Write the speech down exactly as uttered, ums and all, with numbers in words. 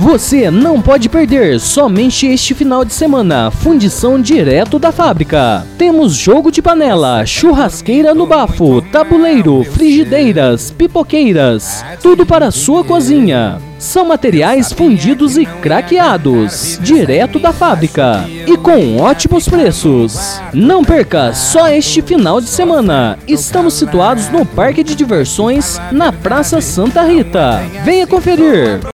Você não pode perder somente este final de semana, fundição direto da fábrica. Temos jogo de panela, churrasqueira no bafo, tabuleiro, frigideiras, pipoqueiras, tudo para a sua cozinha. São materiais fundidos e craqueados, direto da fábrica e com ótimos preços. Não perca só este final de semana. Estamos situados no Parque de Diversões, na Praça Santa Rita. Venha conferir.